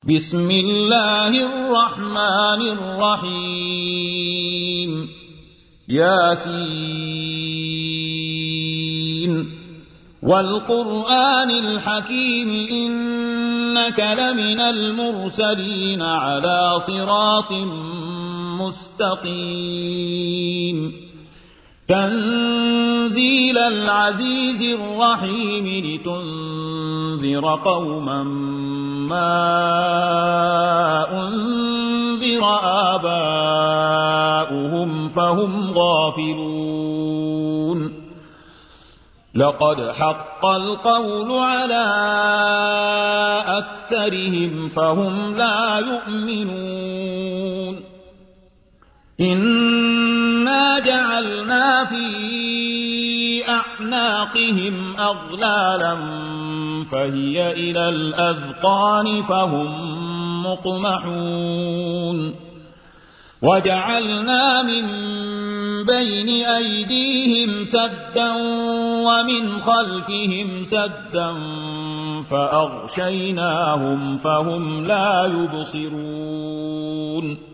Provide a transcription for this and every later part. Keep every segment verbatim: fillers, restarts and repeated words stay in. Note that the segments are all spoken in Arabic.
بسم الله الرحمن الرحيم ياسين والقرآن الحكيم إنك لمن المرسلين على صراط مستقيم تنزيل العزيز الرحيم لتنذر قوما ما أنذر آباؤهم فهم غافلون لقد حق القول على أكثرهم فهم لا يؤمنون إنا جعلنا في أعناقهم أغلالا فهي إلى الأذقان فهم مقمحون وجعلنا من بين أيديهم سدا ومن خلفهم سدا فأغشيناهم فهم لا يبصرون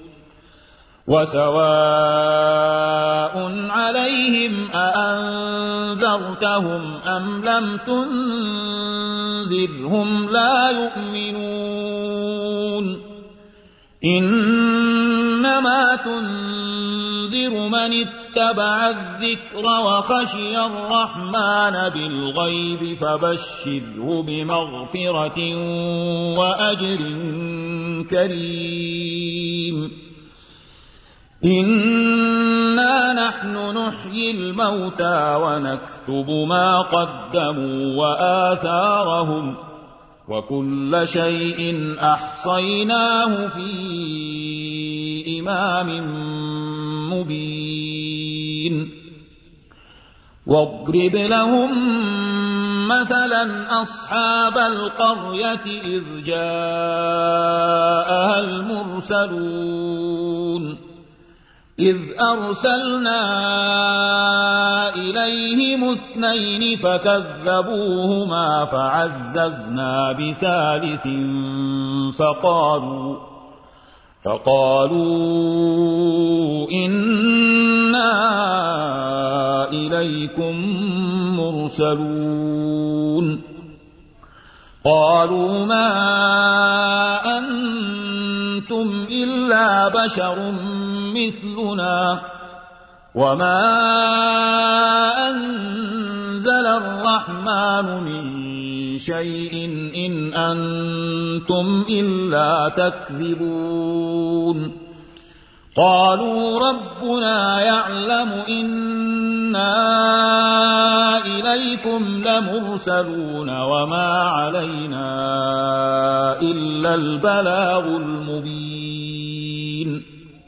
وسواء عليهم أأنذرتهم أم لم تنذرهم لا يؤمنون إنما تنذر من اتبع الذكر وخشي الرحمن بالغيب فبشره بمغفرة وأجر كريم إنا نحن نحيي الموتى ونكتب ما قدموا وآثارهم وكل شيء أحصيناه في إمام مبين واضرب لهم مثلا أصحاب القرية إذ جاءها المرسلون إذ أرسلنا إليهم اثنين فكذبوهما فعززنا بثالث فقالوا فقالوا إنا إليكم مرسلون قالوا ما أنتم إلا بشر مثلنا وما أنزل الرحمن من شيء إن أنتم إلا تكذبون قالوا ربنا يعلم إنا إليكم لمرسلون وما علينا إلا البلاغ المبين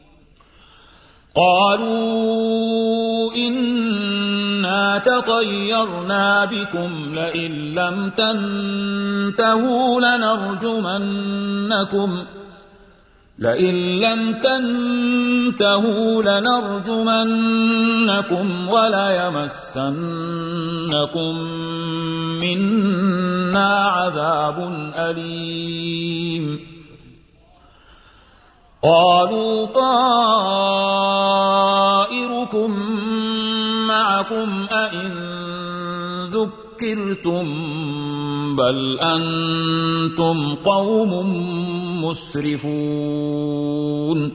قالوا إنا تطيرنا بكم لئن لم تنتهوا لنرجمنكم لئن لم تنتهوا لنرجمنكم وليمسنكم منا عذاب أليم قالوا طائركم معكم أئن ذكرتم بل أنتم قوم مسرفون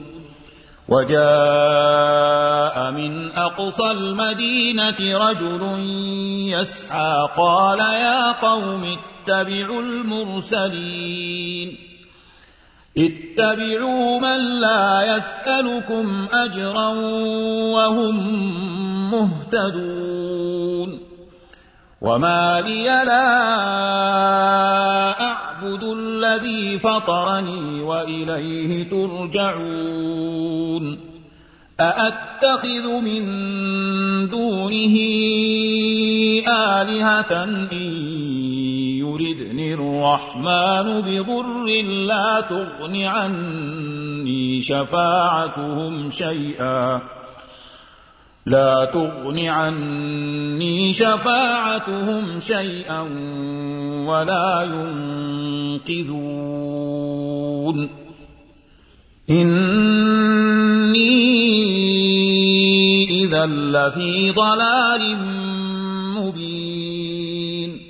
وجاء من أقصى المدينة رجل يسعى قال يا قوم اتبعوا المرسلين اتبعوا من لا يسألكم أجرا وهم مهتدون وما لي لا أعبد الذي فطرني وإليه ترجعون أأتخذ من دونه آلهة إن يردني الرحمن بضر لا تغن عني شفاعتهم شيئا لا تغن عني شفاعتهم شيئا ولا ينقذون إني إذا لفي ضلال مبين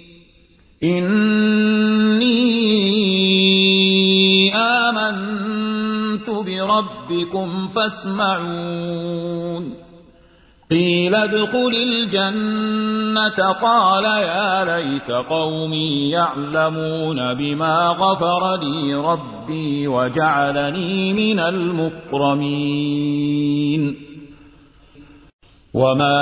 إني آمنت بربكم فاسمعون قيل ادخل الجنة قال يا ليت قومي يعلمون بما غفر لي ربي وجعلني من المكرمين وما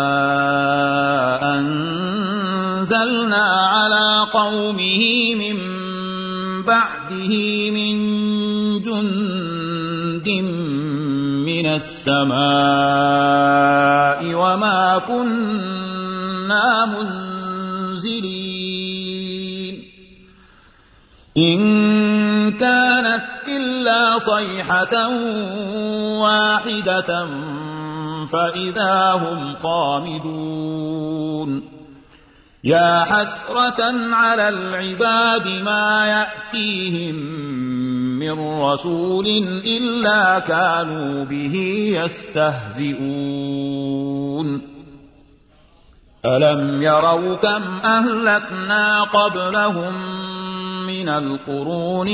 أنزلنا على قومه من بعده من جند من السماء وما كنا منزلين إن كانت إلا صيحة واحدة فإذا هم خامدون يا حسرة على العباد ما يأتيهم من رسول إلا كانوا به يستهزئون ألم يروا كم أهلكنا قبلهم من القرون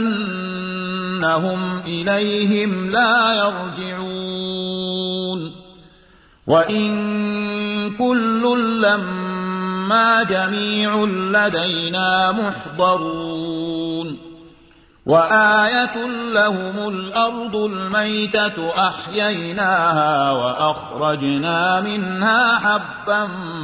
أنهم إليهم لا يرجعون وإن كل لما جميع لدينا محضرون وآية لهم الأرض الميتة أحييناها وأخرجنا منها حبا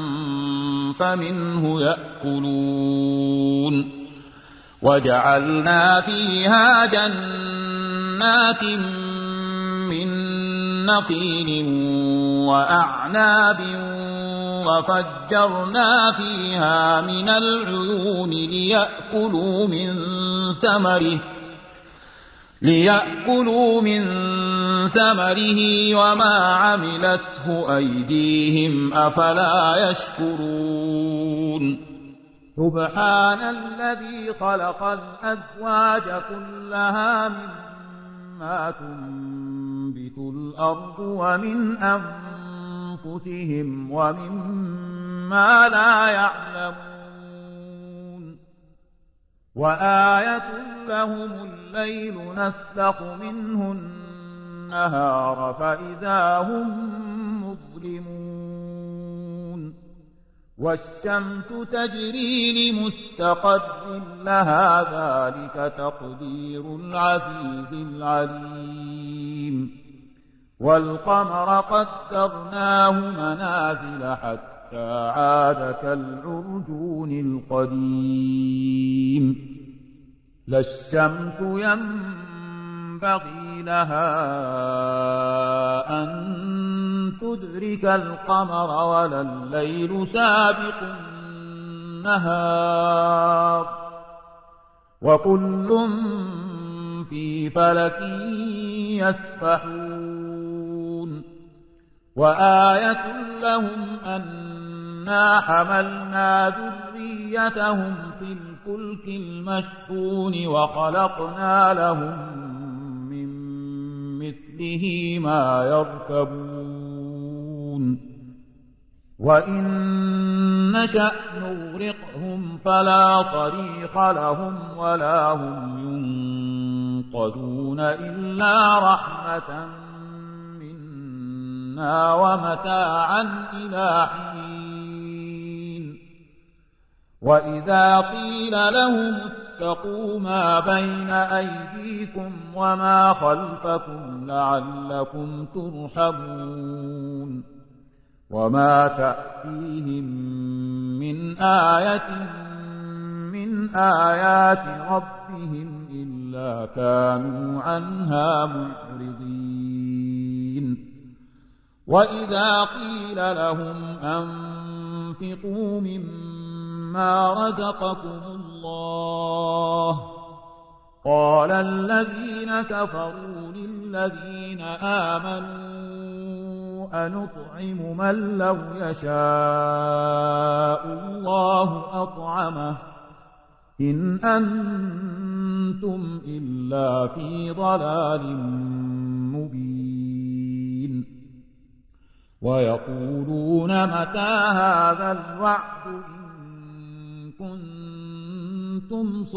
فمنه يأكلون وجعلنا فيها جنات من نخيل وأعناب وفجرنا فيها من العيون ليأكلوا من ثمره ليأكلوا من ثمره وما عملته أيديهم أفلا يشكرون سبحان الذي خلق الأزواج كلها مما تنبت الأرض ومن أنفسهم ومما لا يعلمون وآية لهم الليل نسلخ منه النهار فإذا هم مظلمون والشمس تجري لمستقر لها ذلك تقدير العزيز العليم والقمر قدرناه منازل حتى عاد كالعرجون القديم لا الشمس ينبغي لها أن تدرك القمر ولا الليل سابق النهار وكل في فلك يسبحون وآية لهم أنا حملنا ذريتهم في الفلك المشحون وخلقنا لهم من مثله ما يركبون وإن نشأ نغرقهم فلا طريق لهم ولا هم ينقذون إلا رحمة منا ومتاعا إلى حين وإذا قيل لهم اتقوا ما بين أيديكم وما خلفكم لعلكم ترحمون وما تأتيهم من آية من آيات ربهم إلا كانوا عنها معرضين وإذا قيل لهم أنفقوا مما رزقكم الله قال الذين كفروا للذين آمنوا أنطعم من لو يشاء الله أطعمه إن أنتم إلا في ضلال مبين ويقولون متى هذا الوعد إن كنتم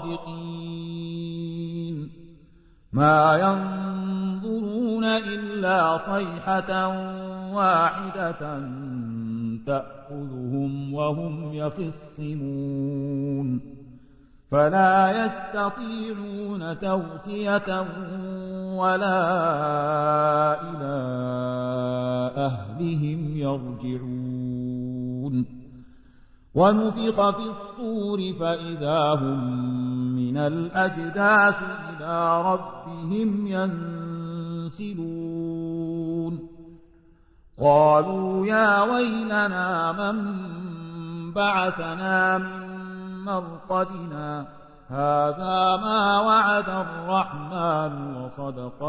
صادقين ما ينظرون إلا صيحة واحدة تأخذهم وهم يخصمون فلا يستطيعون توصية ولا إلى أهلهم يرجعون ونفخ في الصور فإذا هم من الأجداث إلى ربهم ينسلون قالوا يا ويلنا من بعثنا من مرقدنا هذا ما وعد الرحمن وصدق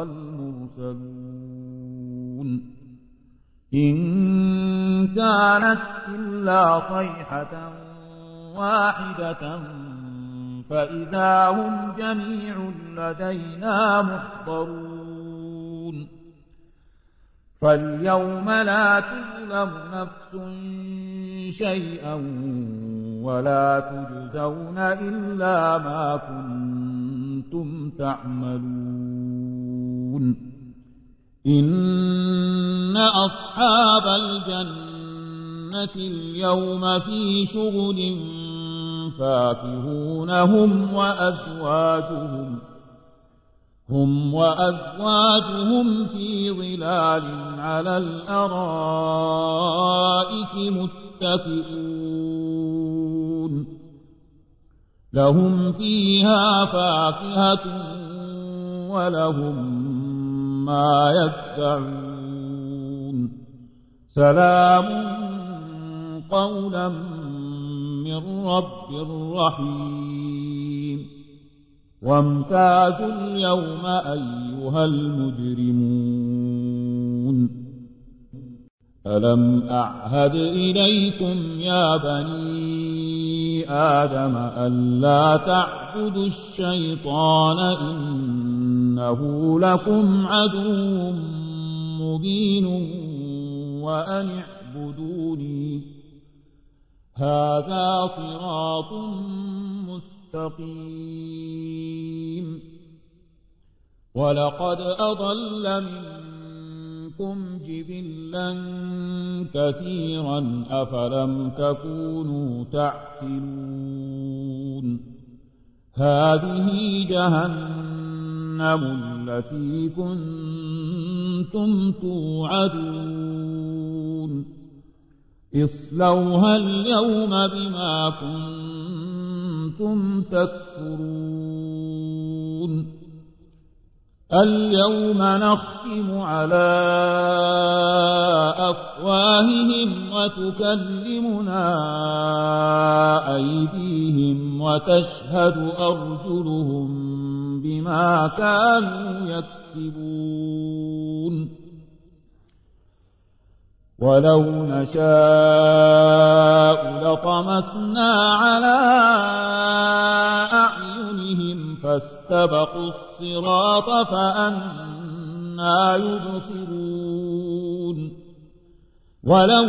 المرسلون إن كانت إلا صيحة واحدة فإذا هم جميع لدينا محضرون فاليوم لا تظلم نفس شيئا ولا تجزون إلا ما كنتم تعملون إن أصحاب الجنة اليوم في شغل فاكهون هم وأزواجهم هم وأزواجهم في ظلال على الأرائك متكئون لهم فيها فاكهة ولهم ما يدعون سلام قولا من رب رحيم وامتازوا اليوم أيها المجرمون ألم أعهد إليكم يا بني آدم ألا تعبدوا الشيطان إنه لكم عدو مبين وأن اعبدوني هذا صراط مستقيم ولقد أضل منكم جبلا كثيرا أفلم تكونوا تعقلون هذه جهنم التي كنتم توعدون اصلوها اليوم بما كنتم تكفرون اليوم نختم على أفواههم وتكلمنا أيديهم وتشهد أرجلهم بما كانوا يكسبون ولو نشاء لطمسنا على أعينهم فاستبقوا الصراط فأنى يبصرون ولو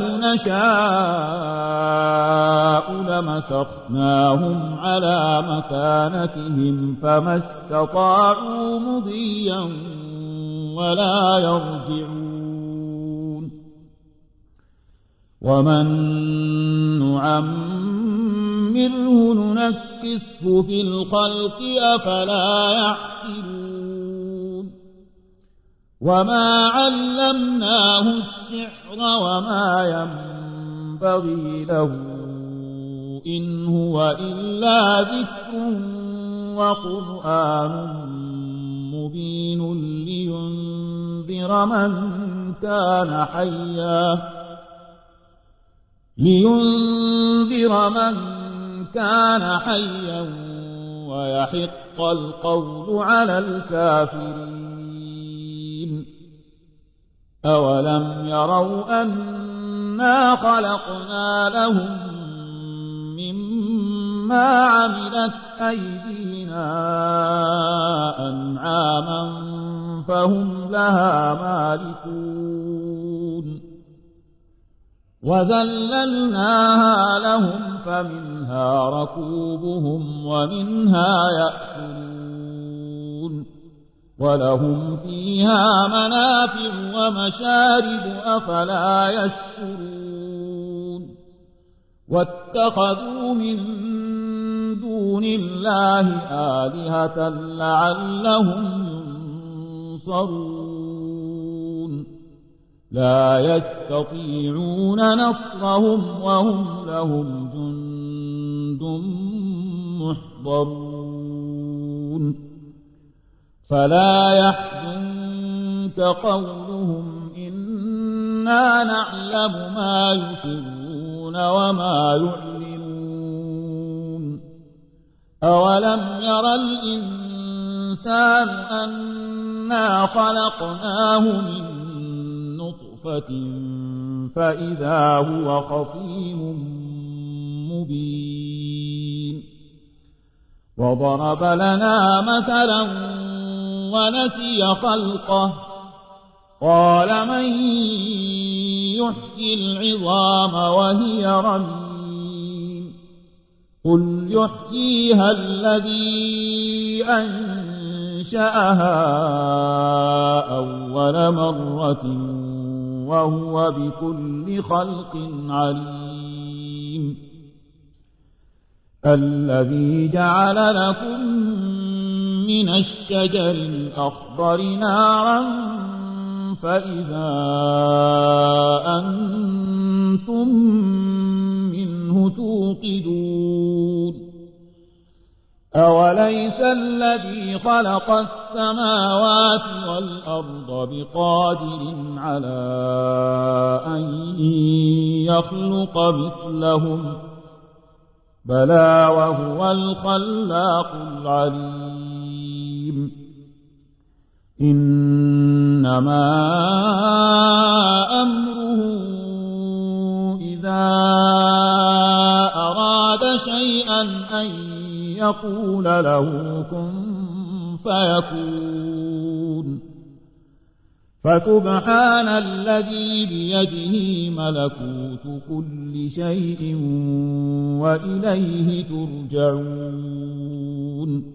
نشاء لمسخناهم على مكانتهم فما استطاعوا مضيا ولا يرجعون ومن نعمره ننكسه في الخلق أفلا يعقلون وما علمناه الشعر وما ينبغي له إن هو إلا ذكر وقرآن مبين لينذر من كان حيا لينذر من كان حيا ويحق القول على الكافرين أولم يروا أنا خلقنا لهم ما عملت أيدينا أنعاما فهم لها مالكون وذللناها لهم فمنها ركوبهم ومنها يأكلون ولهم فيها منافع ومشارب أفلا يشكرون واتخذوا من دون الله آلهة لعلهم ينصرون لا يستطيعون نصرهم وهم لهم جند محضرون فلا يحزنك قولهم إنا نعلم ما يسرون وما يعلنون أولم يرى الإنسان أنا خلقناه من نطفة فإذا هو خصيم مبين وضرب لنا مثلا ونسي خلقه قال من يحيي العظام وهي رميم قل يحييها الذي أنشأها أول مرة وهو بكل خلق عليم الذي جعل لكم من الشجر الأخضر نارا فإذا أنتم منه توقدون أوليس الذي خلق السماوات والأرض بقادر على أن يخلق مثلهم بلى وهو الخلاق العليم إنما أمره إذا أراد شيئا أن يقول له كن فيكون فسبحان الذي بيده ملكوت كل شيء وإليه ترجعون